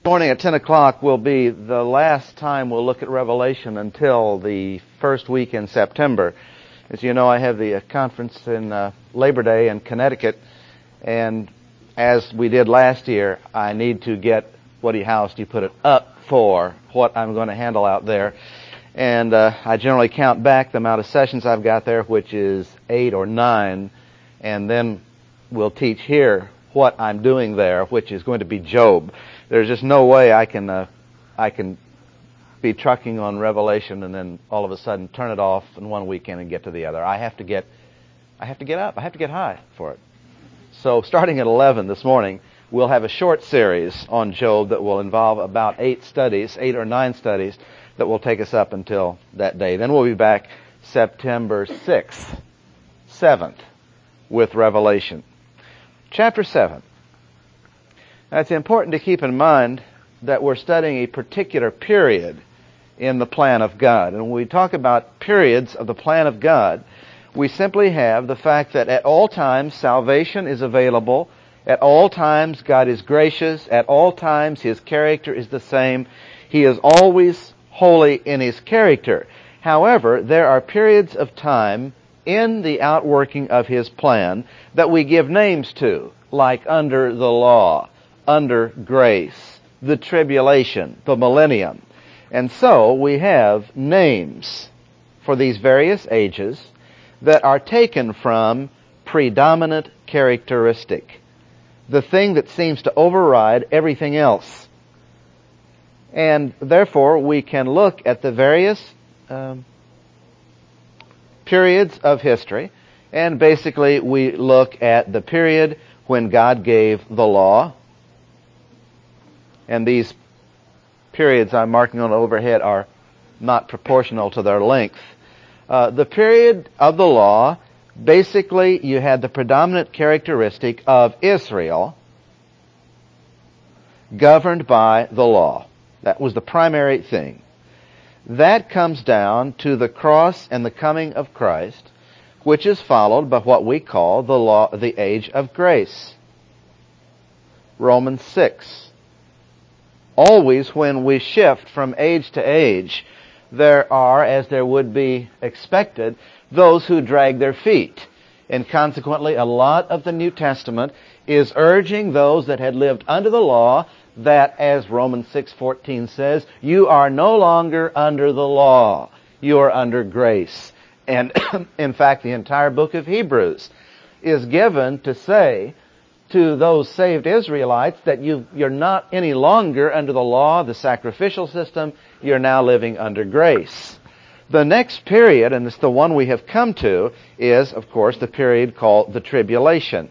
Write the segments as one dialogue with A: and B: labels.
A: Morning at 10 o'clock will be the last time we'll look at Revelation until the first week in September. As you know, I have the conference in Labor Day in Connecticut, and as we did last year, I need to get, how do you put it, up for what I'm going to handle out there. And I generally count back the amount of sessions I've got there, which is 8 or 9, and then we'll teach here what I'm doing there, which is going to be Job. There's just no way I can be trucking on Revelation and then all of a sudden turn it off in one weekend and get to the other. I have to get up. I have to get high for it. So starting at 11 this morning, we'll have a short series on Job that will involve about 8 or 9 studies that will take us up until that day. Then we'll be back September 6th, 7th with Revelation. Chapter 7. Now, it's important to keep in mind that we're studying a particular period in the plan of God. And when we talk about periods of the plan of God, we simply have the fact that at all times salvation is available. At all times God is gracious. At all times His character is the same. He is always holy in His character. However, there are periods of time in the outworking of His plan that we give names to, like under the law, under grace, the tribulation, the millennium. And so we have names for these various ages that are taken from predominant characteristic, the thing that seems to override everything else. And therefore we can look at the various periods of history, and basically we look at the period when God gave the law. And these periods I'm marking on the overhead are not proportional to their length. The period of the law, basically you had the predominant characteristic of Israel governed by the law. That was the primary thing. That comes down to the cross and the coming of Christ, which is followed by what we call the age of grace. Romans 6. Always when we shift from age to age, there are, as there would be expected, those who drag their feet. And consequently, a lot of the New Testament is urging those that had lived under the law that, as Romans 6:14 says, you are no longer under the law. You are under grace. And in fact, the entire book of Hebrews is given to say to those saved Israelites that you're not any longer under the law, the sacrificial system. You're now living under grace. The next period, and it's the one we have come to, is, of course, the period called the tribulation.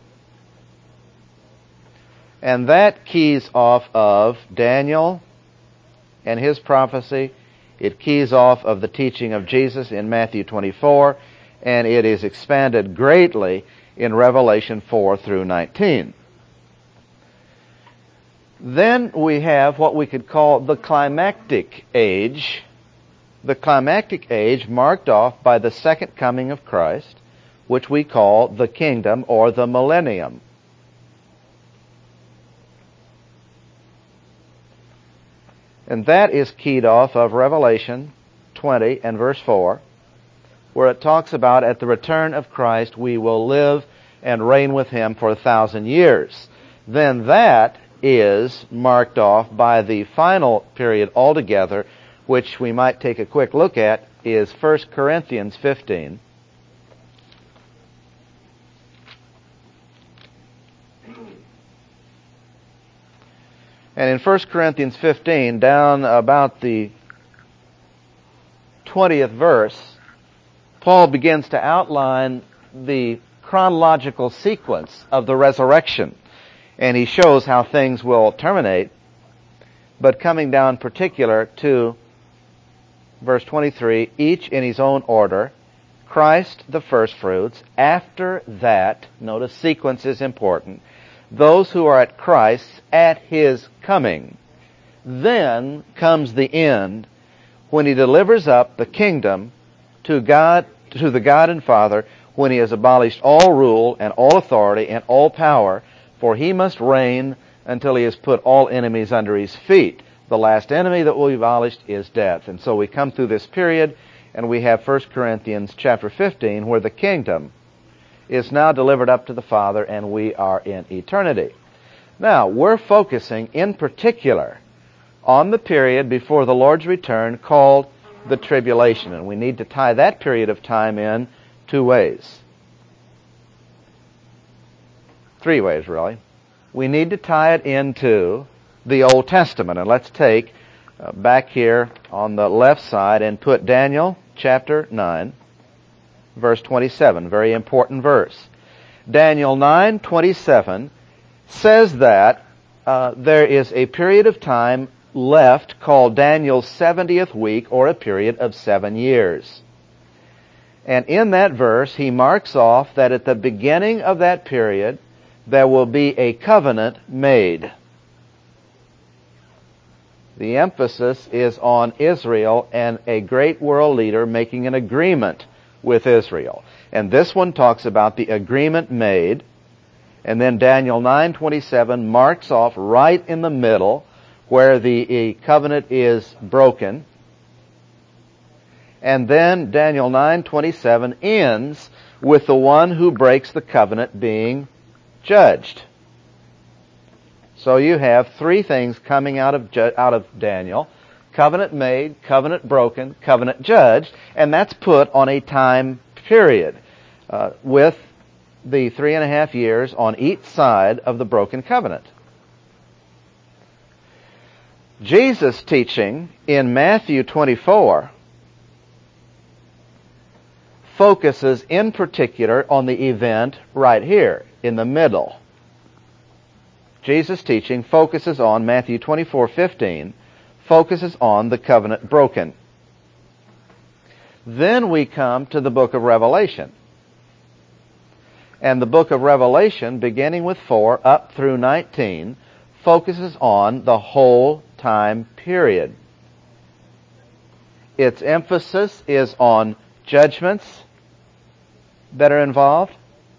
A: And that keys off of Daniel and his prophecy. It keys off of the teaching of Jesus in Matthew 24, and it is expanded greatly in Revelation 4 through 19. Then we have what we could call the climactic age. The climactic age marked off by the second coming of Christ, which we call the kingdom or the millennium. And that is keyed off of Revelation 20 and verse 4, where it talks about at the return of Christ we will live and reign with Him for 1,000 years. Then that is marked off by the final period altogether, which we might take a quick look at, is 1 Corinthians 15. And in 1 Corinthians 15, down about the 20th verse, Paul begins to outline the chronological sequence of the resurrection. And he shows how things will terminate, but coming down particular to verse 23, each in his own order, Christ the firstfruits. After that, notice sequence is important, those who are at Christ at His coming. Then comes the end, when He delivers up the kingdom to the God and Father, when He has abolished all rule and all authority and all power, for He must reign until he has put all enemies under his feet. The last enemy that will be abolished is death. And so we come through this period, and we have 1 Corinthians chapter 15, where the kingdom is now delivered up to the Father, and we are in eternity. Now, we're focusing in particular on the period before the Lord's return called the tribulation. And we need to tie that period of time in two ways. Three ways, really. We need to tie it into the Old Testament. And let's take back here on the left side and put Daniel chapter 9, verse 27. Very important verse. Daniel 9:27 says that there is a period of time left called Daniel's 70th week, or a period of 7 years. And in that verse, he marks off that at the beginning of that period, there will be a covenant made. The emphasis is on Israel and a great world leader making an agreement with Israel. And this one talks about the agreement made. And then Daniel 9:27 marks off right in the middle where the covenant is broken. And then Daniel 9:27 ends with the one who breaks the covenant being judged. So you have three things coming out of Daniel: covenant made, covenant broken, covenant judged, and that's put on a time period with the 3.5 years on each side of the broken covenant. Jesus' teaching in Matthew 24 focuses in particular on the event right here in the middle. Jesus' teaching focuses on Matthew 24:15, focuses on the covenant broken. Then we come to the book of Revelation. And the book of Revelation, beginning with 4 up through 19, focuses on the whole time period. Its emphasis is on judgments that are involved.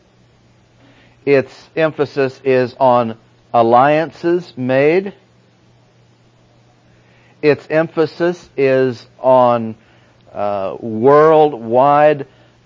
A: Its emphasis is on alliances made. Its emphasis is on worldwide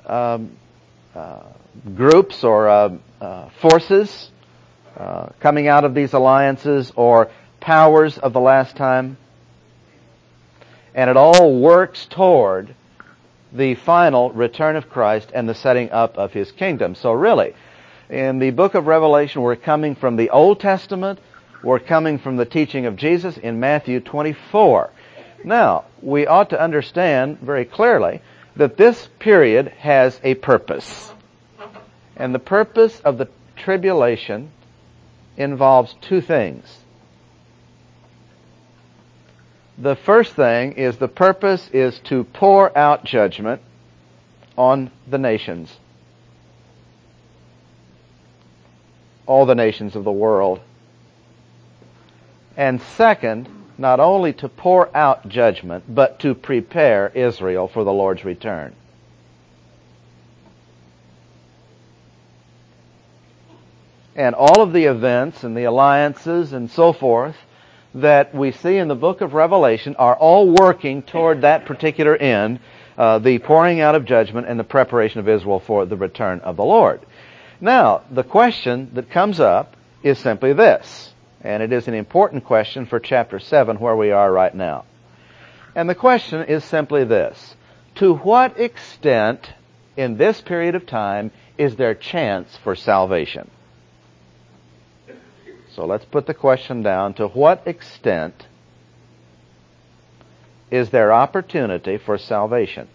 A: groups or forces coming out of these alliances, or powers of the last time. And it all works toward the final return of Christ and the setting up of His kingdom. So really, in the book of Revelation, we're coming from the Old Testament. We're coming from the teaching of Jesus in Matthew 24. Now, we ought to understand very clearly that this period has a purpose. And the purpose of the tribulation involves two things. The first thing is the purpose is to pour out judgment on the nations. All the nations of the world. And second, not only to pour out judgment, but to prepare Israel for the Lord's return. And all of the events and the alliances and so forth that we see in the book of Revelation are all working toward that particular end, the pouring out of judgment and the preparation of Israel for the return of the Lord. Now, the question that comes up is simply this, and it is an important question for chapter 7 where we are right now. And the question is simply this: to what extent in this period of time is there chance for salvation? So let's put the question down. To what extent is there opportunity for salvation?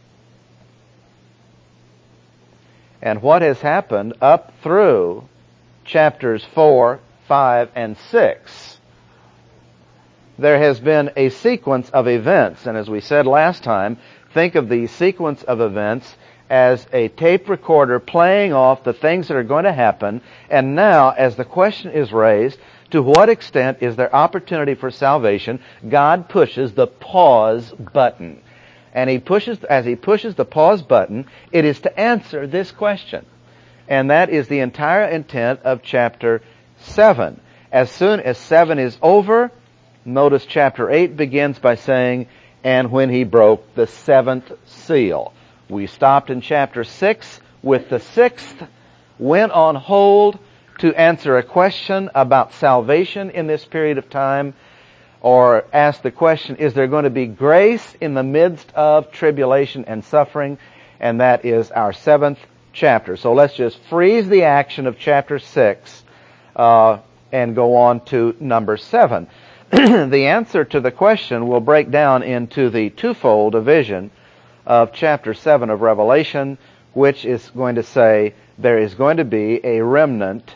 A: And what has happened up through chapters 4, 5, and 6, there has been a sequence of events. And as we said last time, think of the sequence of events as a tape recorder playing off the things that are going to happen. And now, as the question is raised, to what extent is there opportunity for salvation, God pushes the pause button. And as He pushes the pause button, it is to answer this question. And that is the entire intent of chapter 7. As soon as 7 is over, notice chapter 8 begins by saying, and when he broke the 7th seal. We stopped in chapter 6 with the 6th, went on hold to answer a question about salvation in this period of time, or ask the question, is there going to be grace in the midst of tribulation and suffering? And that is our 7th chapter. So let's just freeze the action of chapter 6 and go on to number 7. The answer to the question will break down into the twofold division of chapter 7 of Revelation, which is going to say there is going to be a remnant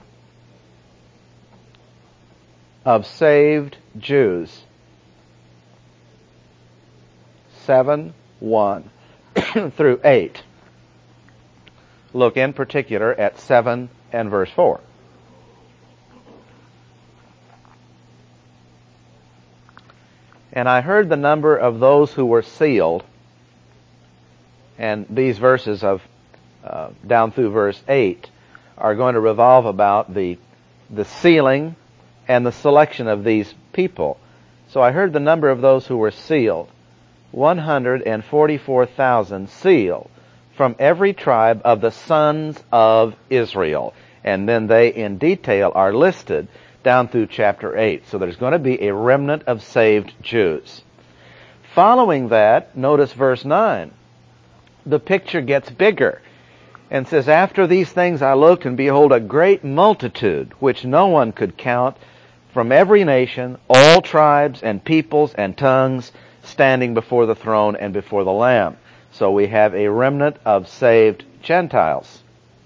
A: of saved Jews. 7:1 through 8. Look in particular at 7 and verse 4. And I heard the number of those who were sealed, and these verses of down through verse 8 are going to revolve about the sealing and the selection of these people. So I heard the number of those who were sealed, 144,000 sealed from every tribe of the sons of Israel. And then they in detail are listed down through chapter 8. So there's going to be a remnant of saved Jews. Following that, notice verse 9. The picture gets bigger and says, after these things I looked, and behold, a great multitude, which no one could count, from every nation, all tribes and peoples and tongues, standing before the throne and before the Lamb. So we have a remnant of saved Gentiles.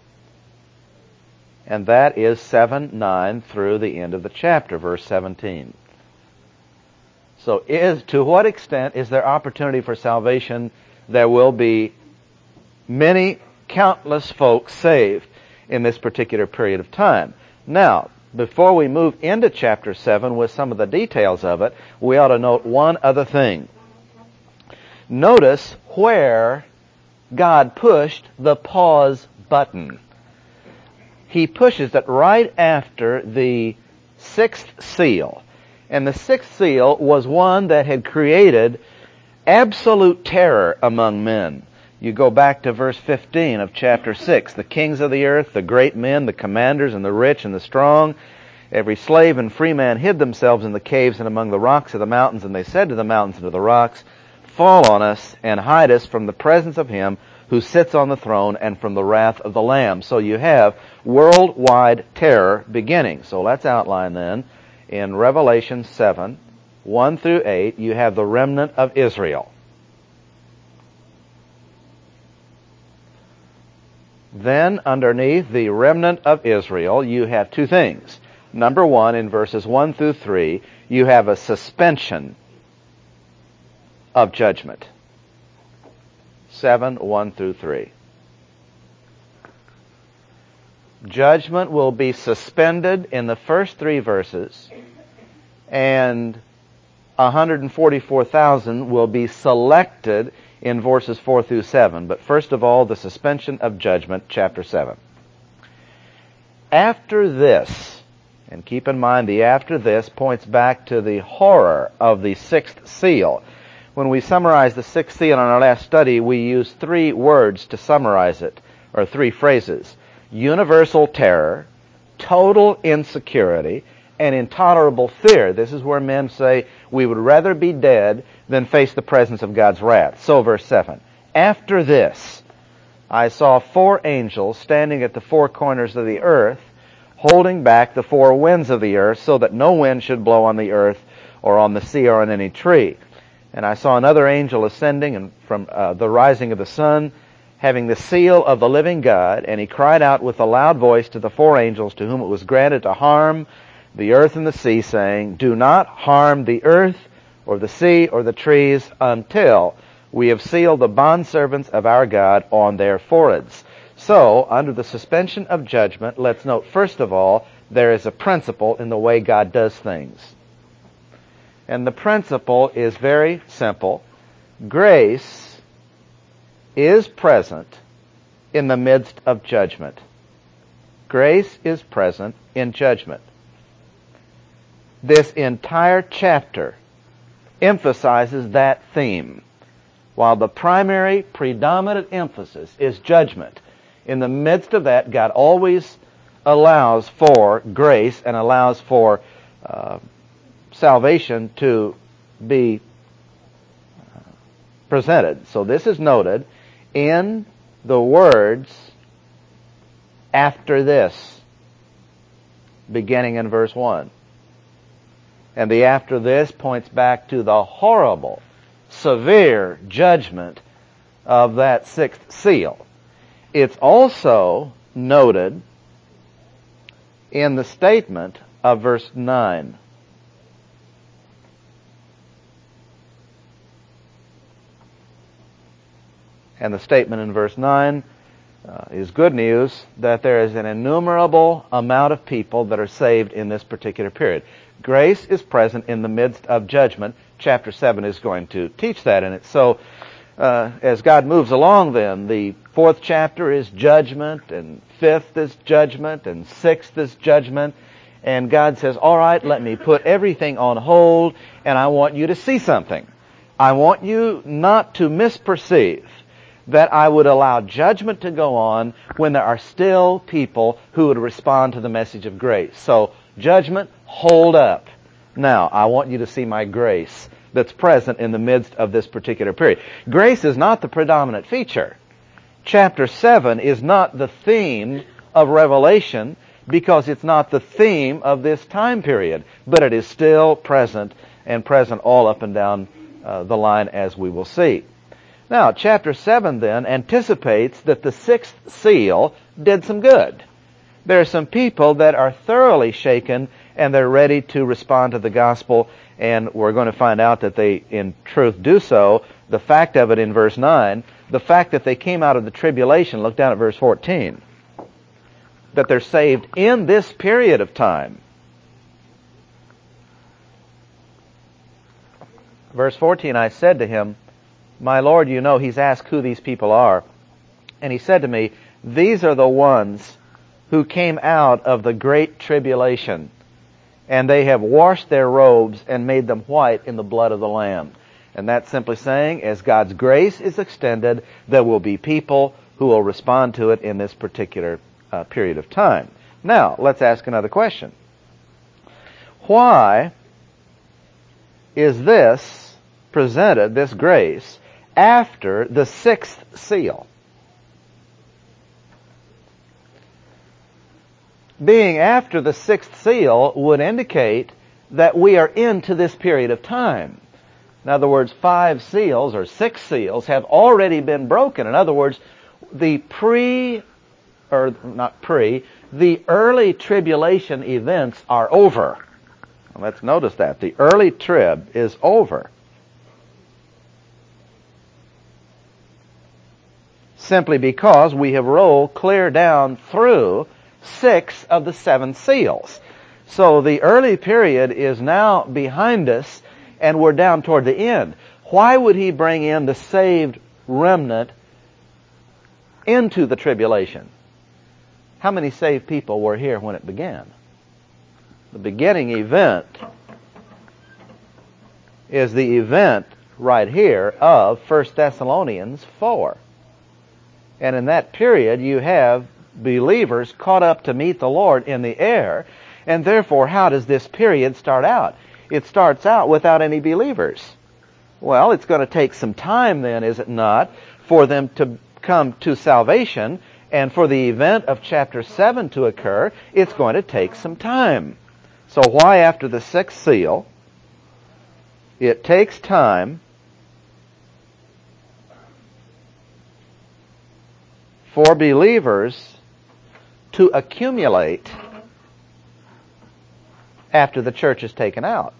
A: And that is 7:9 through the end of the chapter, verse 17. So to what extent is there opportunity for salvation? There will be many, countless folks saved in this particular period of time. Now, before we move into chapter 7 with some of the details of it, we ought to note one other thing. Notice where God pushed the pause button. He pushes it right after the 6th seal. And the 6th seal was one that had created absolute terror among men. You go back to verse 15 of chapter 6. The kings of the earth, the great men, the commanders, and the rich and the strong, every slave and free man hid themselves in the caves and among the rocks of the mountains. And they said to the mountains and to the rocks, fall on us and hide us from the presence of him who sits on the throne and from the wrath of the Lamb. So you have worldwide terror beginning. So let's outline then. In Revelation 7, 1 through 8, you have the remnant of Israel. Then underneath the remnant of Israel, you have two things. Number one, in verses 1 through 3, you have a suspension of judgment. 7, 1 through 3. Judgment will be suspended in the first 3 verses, and 144,000 will be selected in verses 4 through 7. But first of all, the suspension of judgment, chapter 7. After this, and keep in mind the after this points back to the horror of the 6th seal. When we summarize the 6th seal in our last study, we used 3 words to summarize it, or 3 phrases. Universal terror, total insecurity, and intolerable fear. This is where men say, we would rather be dead than face the presence of God's wrath. So verse 7. After this, I saw 4 angels standing at the 4 corners of the earth, holding back the 4 winds of the earth, so that no wind should blow on the earth or on the sea or on any tree. And I saw another angel ascending and from the rising of the sun, having the seal of the living God, and he cried out with a loud voice to the 4 angels to whom it was granted to harm the earth and the sea, saying, do not harm the earth or the sea or the trees until we have sealed the bondservants of our God on their foreheads. So, under the suspension of judgment, let's note first of all, there is a principle in the way God does things. And the principle is very simple. Grace is present in the midst of judgment. Grace is present in judgment. This entire chapter emphasizes that theme. While the primary, predominant emphasis is judgment, in the midst of that, God always allows for grace and allows for salvation to be presented. So this is noted in the words after this, beginning in verse 1. And the after this points back to the horrible, severe judgment of that sixth seal. It's also noted in the statement of verse 9. And the statement in verse 9 is good news that there is an innumerable amount of people that are saved in this particular period. Grace is present in the midst of judgment. Chapter 7 is going to teach that in it. So, as God moves along then, the fourth chapter is judgment, and fifth is judgment, and sixth is judgment. And God says, all right, let me put everything on hold, and I want you to see something. I want you not to misperceive that I would allow judgment to go on when there are still people who would respond to the message of grace. So, judgment, hold up. Now, I want you to see my grace that's present in the midst of this particular period. Grace is not the predominant feature. Chapter 7 is not the theme of Revelation because it's not the theme of this time period, but it is still present and present all up and down the line, as we will see. Now, chapter 7 then anticipates that the sixth seal did some good. There are some people that are thoroughly shaken and they're ready to respond to the gospel, and we're going to find out that they in truth do so. The fact of it in verse 9, the fact that they came out of the tribulation, look down at verse 14, that they're saved in this period of time. Verse 14, I said to him, my Lord, you know, he's asked who these people are. And he said to me, these are the ones who came out of the great tribulation, and they have washed their robes and made them white in the blood of the Lamb. And that's simply saying, as God's grace is extended, there will be people who will respond to it in this particular period of time. Now, let's ask another question. Why is this presented, this grace, after the sixth seal? Being after the sixth seal would indicate that we are into this period of time. In other words, 5 seals or 6 seals have already been broken. In other words, the early tribulation events are over. Let's notice that. The early trib is over. Simply because we have rolled clear down through 6 of the 7 seals. So the early period is now behind us, and we're down toward the end. Why would he bring in the saved remnant into the tribulation? How many saved people were here when it began? The beginning event is the event right here of 1 Thessalonians 4. And in that period, you have believers caught up to meet the Lord in the air. And therefore, how does this period start out? It starts out without any believers. Well, it's going to take some time then, is it not, for them to come to salvation, and for the event of chapter 7 to occur, it's going to take some time. So why after the sixth seal? It takes time for believers to accumulate after the church is taken out.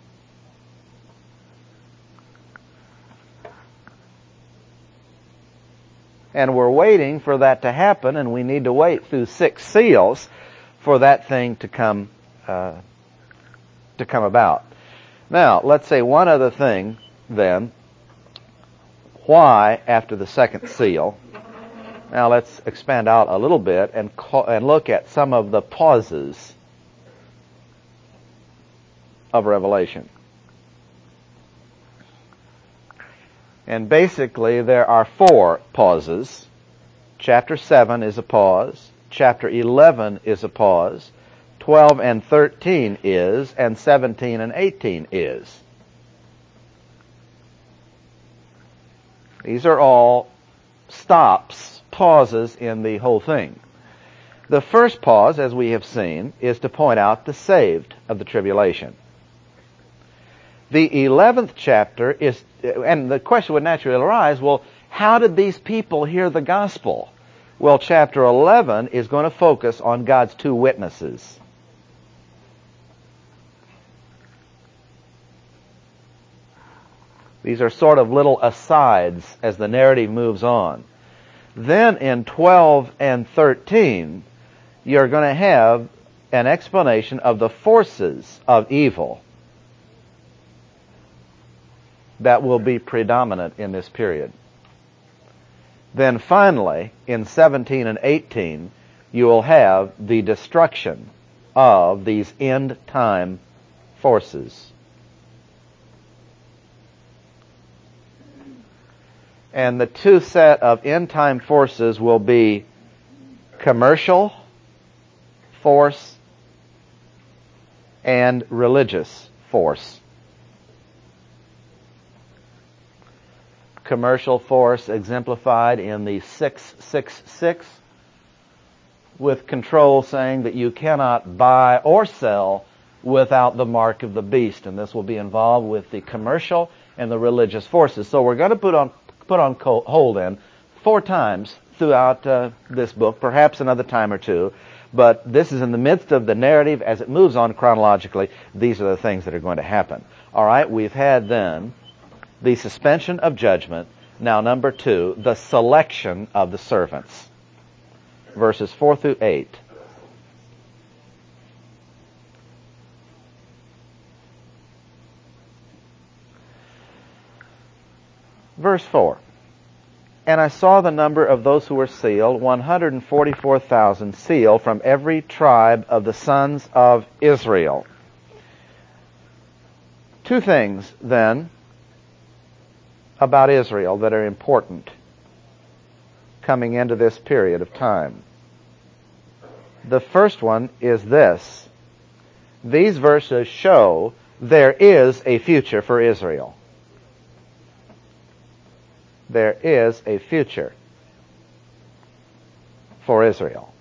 A: And we're waiting for that to happen, and we need to wait through 6 seals for that thing to come about. Now, let's say one other thing then. Why after the second seal? Now let's expand out a little bit and look at some of the pauses. of Revelation. And basically there are 4 pauses. Chapter 7 is a pause. Chapter 11 is a pause. 12 and 13 is, and 17 and 18 is. These are all stops, pauses in the whole thing. The first pause, as we have seen, is to point out the saved of the tribulation. The 11th chapter is, and the question would naturally arise, well, how did these people hear the gospel? Well, chapter 11 is going to focus on God's 2 witnesses. These are sort of little asides as the narrative moves on. Then in 12 and 13, you're going to have an explanation of the forces of evil that will be predominant in this period. Then finally, in 17 and 18, you will have the destruction of these end-time forces. And the 2 set of end-time forces will be commercial force and religious force. Commercial force exemplified in the 666, with control saying that you cannot buy or sell without the mark of the beast, and this will be involved with the commercial and the religious forces. So we're going to put on hold then 4 times throughout this book, perhaps another time or 2, but this is in the midst of the narrative as it moves on chronologically. These are the things that are going to happen. All right, we've had then the suspension of judgment. Now, number 2, the selection of the servants. Verses 4 through 8. Verse 4. And I saw the number of those who were sealed, 144,000 sealed from every tribe of the sons of Israel. 2 things, then, about Israel that are important coming into this period of time. The first one is this. These verses show there is a future for Israel. There is a future for Israel.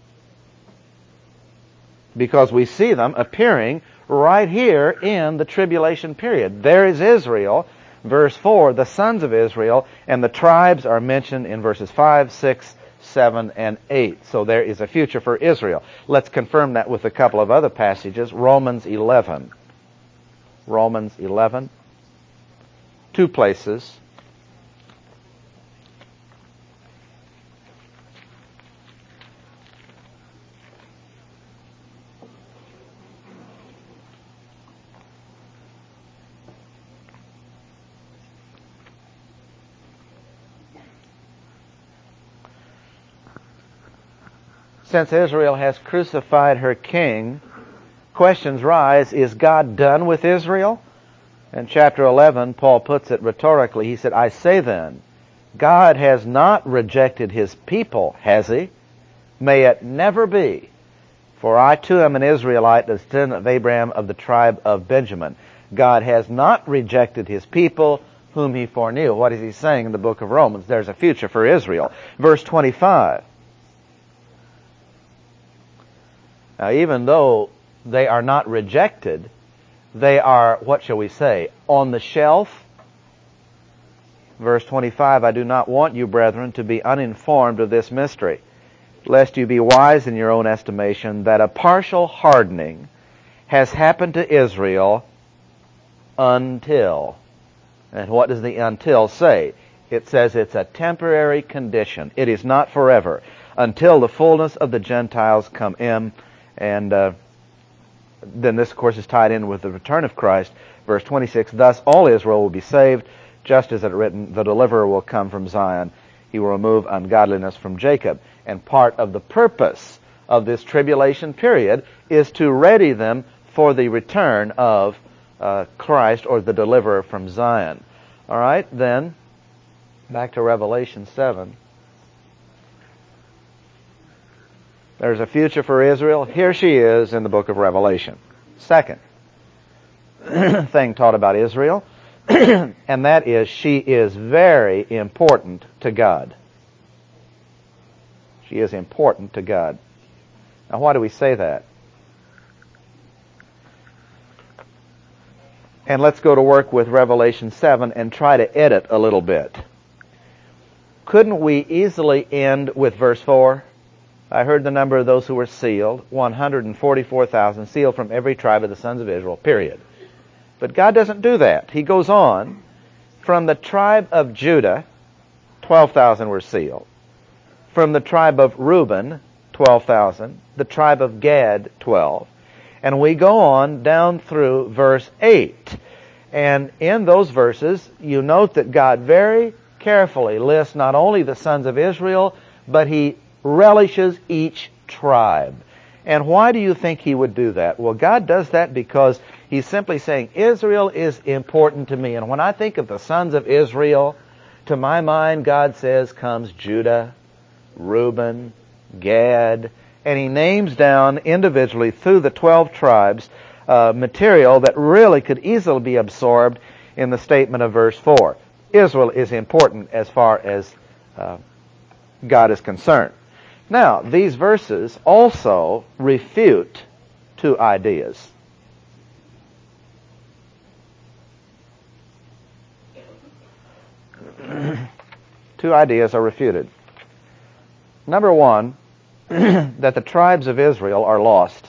A: Because we see them appearing right here in the tribulation period. There is Israel. Verse 4, the sons of Israel, and the tribes are mentioned in verses 5, 6, 7, and 8. So there is a future for Israel. Let's confirm that with a couple of other passages. Romans 11. Romans 11. 2 places. Since Israel has crucified her king, questions rise, is God done with Israel? In chapter 11, Paul puts it rhetorically. He said, I say then, God has not rejected his people, has he? May it never be. For I too am an Israelite, the descendant of Abraham of the tribe of Benjamin. God has not rejected his people whom he foreknew. What is he saying in the book of Romans? There's a future for Israel. Verse 25. Now, even though they are not rejected, they are, what shall we say, on the shelf. Verse 25, I do not want you, brethren, to be uninformed of this mystery, lest you be wise in your own estimation, that a partial hardening has happened to Israel until. And what does the until say? It says it's a temporary condition. It is not forever, until the fullness of the Gentiles come in. And then this, of course, is tied in with the return of Christ. Verse 26, thus all Israel will be saved, just as it is written, the deliverer will come from Zion. He will remove ungodliness from Jacob. And part of the purpose of this tribulation period is to ready them for the return of Christ or the deliverer from Zion. All right, then, back to Revelation 7. There's a future for Israel. Here she is in the book of Revelation. Second thing taught about Israel, and that is she is very important to God. She is important to God. Now, why do we say that? And let's go to work with Revelation 7 and try to edit a little bit. Couldn't we easily end with verse 4? I heard the number of those who were sealed, 144,000, sealed from every tribe of the sons of Israel, period. But God doesn't do that. He goes on. From the tribe of Judah, 12,000 were sealed. From the tribe of Reuben, 12,000. The tribe of Gad, 12. And we go on down through verse 8. And in those verses, you note that God very carefully lists not only the sons of Israel, but He relishes each tribe. And why do you think He would do that? Well, God does that because He's simply saying, Israel is important to me. And when I think of the sons of Israel, to my mind, God says, comes Judah, Reuben, Gad, and He names down individually through the 12 tribes material that really could easily be absorbed in the statement of verse 4. Israel is important as far as God is concerned. Now, these verses also refute two ideas. Two ideas are refuted. Number one, that the tribes of Israel are lost.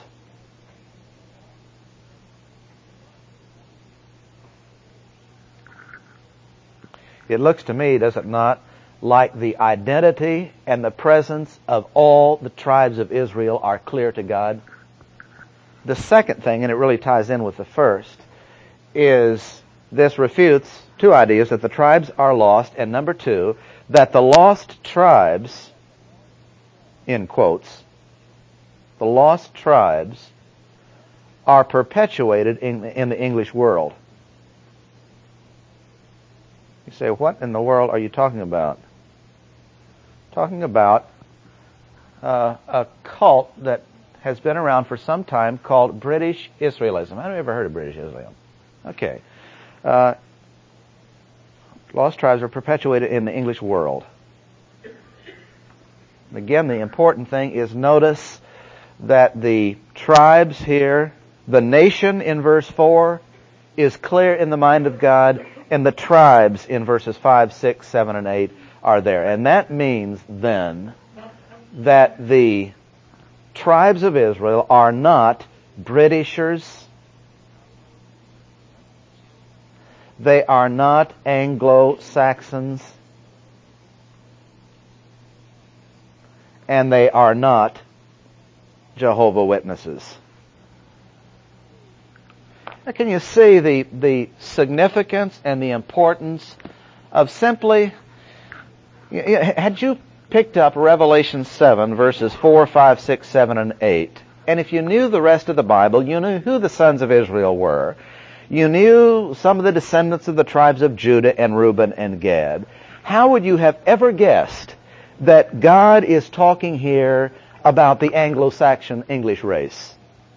A: It looks to me, does it not, like the identity and the presence of all the tribes of Israel are clear to God. The second thing, and it really ties in with the first, is this refutes two ideas, that the tribes are lost, and number two, that the lost tribes, in quotes, the lost tribes are perpetuated in the English world. You say, what in the world are you talking about? Talking about a cult that has been around for some time called British Israelism. Have you ever heard of British Israelism? Okay. Lost tribes are perpetuated in the English world. Again, the important thing is notice that the tribes here, the nation in verse 4, is clear in the mind of God, and the tribes in verses 5, 6, 7, and 8 are there. And that means then that the tribes of Israel are not Britishers. They are not Anglo-Saxons. And they are not Jehovah's Witnesses. Now, can you see the significance and the importance of simply, had you picked up Revelation 7, verses 4, 5, 6, 7, and 8, and if you knew the rest of the Bible, you knew who the sons of Israel were, you knew some of the descendants of the tribes of Judah and Reuben and Gad, how would you have ever guessed that God is talking here about the Anglo-Saxon English race?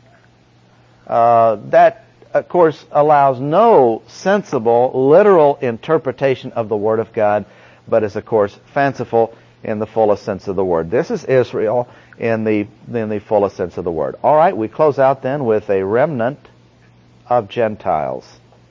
A: That, of course, allows no sensible, literal interpretation of the Word of God, but is, of course, fanciful in the fullest sense of the word. This is Israel in the fullest sense of the word. All right, we close out then with a remnant of Gentiles.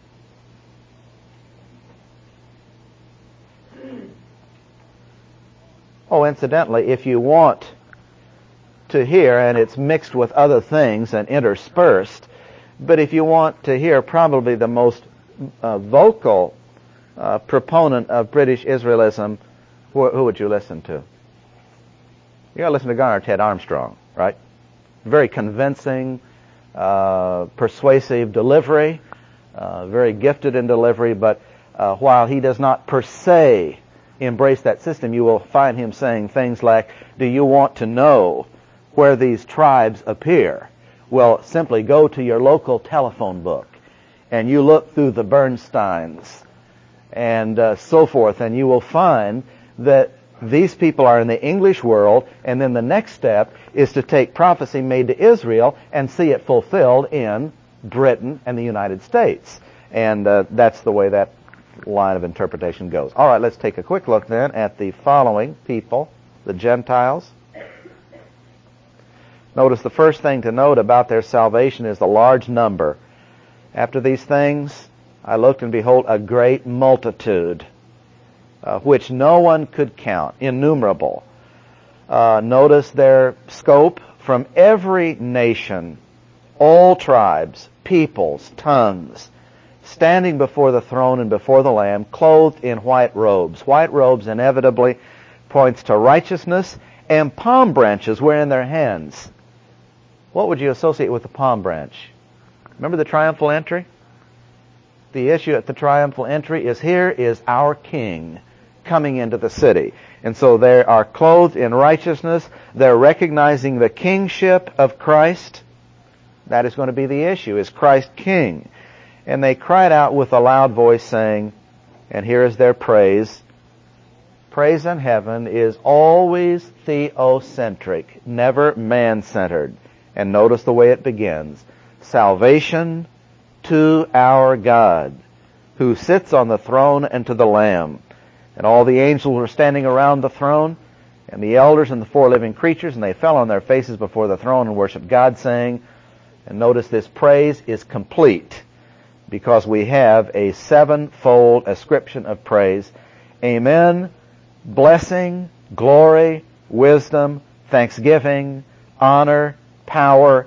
A: Oh, incidentally, if you want to hear, and it's mixed with other things and interspersed, but if you want to hear probably the most vocal proponent of British Israelism, who would you listen to? You got to listen to Garner Ted Armstrong, right? Very convincing, persuasive delivery, very gifted in delivery, but while he does not per se embrace that system, you will find him saying things like, do you want to know where these tribes appear? Well, simply go to your local telephone book and you look through the Bernsteins and so forth, and you will find that these people are in the English world, and then the next step is to take prophecy made to Israel and see it fulfilled in Britain and the United States. And that's the way that line of interpretation goes. All right, let's take a quick look then at the following people, the Gentiles. Notice the first thing to note about their salvation is the large number. After these things, I looked, and behold, a great multitude, which no one could count, innumerable. Notice their scope: from every nation, all tribes, peoples, tongues, standing before the throne and before the Lamb, clothed in white robes. White robes inevitably points to righteousness, and palm branches were in their hands. What would you associate with the palm branch? Remember the triumphal entry? The issue at the triumphal entry is, here is our King coming into the city. And so they are clothed in righteousness. They're recognizing the kingship of Christ. That is going to be the issue. Is Christ king? And they cried out with a loud voice, saying, and here is their praise. Praise in heaven is always theocentric, never man-centered. And notice the way it begins. Salvation to our God, who sits on the throne, and to the Lamb. And all the angels were standing around the throne, and the elders and the four living creatures, and they fell on their faces before the throne and worshiped God, saying, and notice this praise is complete, because we have a sevenfold ascription of praise. Amen, blessing, glory, wisdom, thanksgiving, honor, power,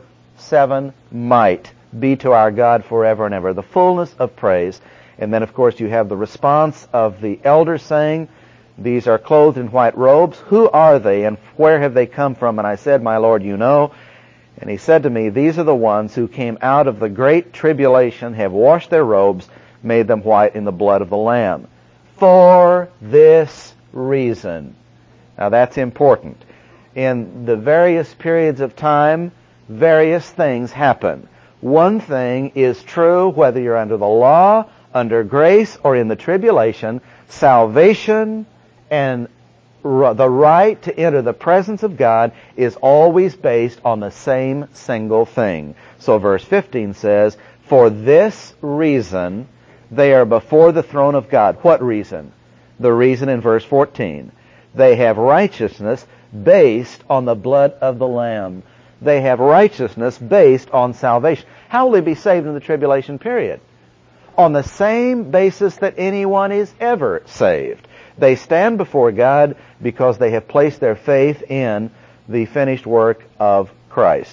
A: might be to our God forever and ever. The fullness of praise. And then, of course, you have the response of the elders saying, these are clothed in white robes. Who are they, and where have they come from? And I said, my Lord, you know. And he said to me, these are the ones who came out of the great tribulation, have washed their robes, made them white in the blood of the Lamb. For this reason. Now that's important. In the various periods of time, various things happen. One thing is true whether you're under the law, under grace, or in the tribulation. Salvation and the right to enter the presence of God is always based on the same single thing. So verse 15 says, for this reason they are before the throne of God. What reason? The reason in verse 14. They have righteousness based on the blood of the Lamb. They have righteousness based on salvation. How will they be saved in the tribulation period? On the same basis that anyone is ever saved. They stand before God because they have placed their faith in the finished work of Christ.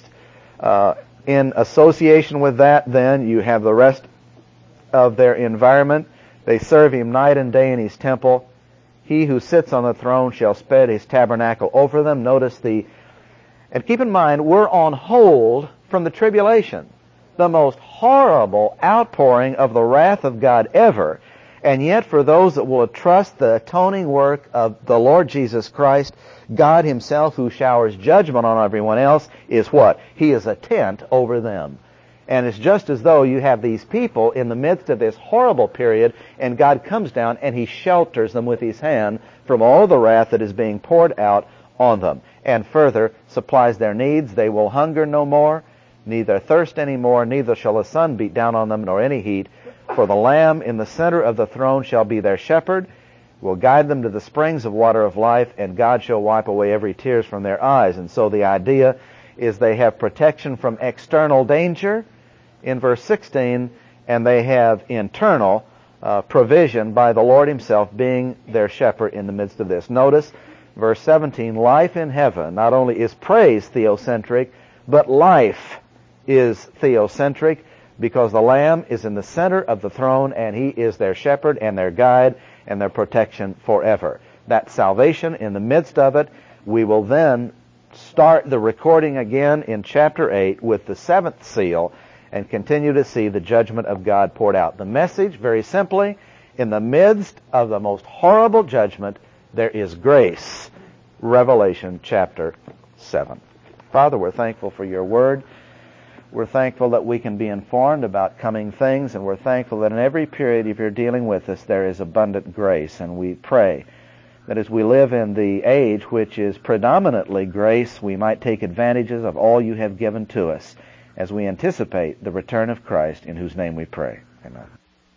A: In association with that, then, you have the rest of their environment. They serve Him night and day in His temple. He who sits on the throne shall spread His tabernacle over them. Notice and keep in mind, we're on hold from the tribulation. The most horrible outpouring of the wrath of God ever. And yet for those that will trust the atoning work of the Lord Jesus Christ, God Himself, who showers judgment on everyone else, is what? He is a tent over them. And it's just as though you have these people in the midst of this horrible period, and God comes down and He shelters them with His hand from all the wrath that is being poured out on them. And further supplies their needs. They will hunger no more, neither thirst any more, neither shall the sun beat down on them, nor any heat. For the Lamb in the center of the throne shall be their shepherd, will guide them to the springs of water of life, and God shall wipe away every tear from their eyes. And so the idea is they have protection from external danger in verse 16, and they have internal provision by the Lord Himself being their shepherd in the midst of this. Notice verse 17, life in heaven not only is praise theocentric, but life is theocentric, because the Lamb is in the center of the throne, and He is their shepherd and their guide and their protection forever. That salvation in the midst of it. We will then start the recording again in chapter 8 with the seventh seal and continue to see the judgment of God poured out. The message, very simply, in the midst of the most horrible judgment, there is grace. Revelation chapter 7. Father, we're thankful for Your word. We're thankful that we can be informed about coming things, and we're thankful that in every period of your dealing with us there is abundant grace. And we pray that as we live in the age which is predominantly grace, we might take advantages of all you have given to us as we anticipate the return of Christ, in whose name we pray. Amen.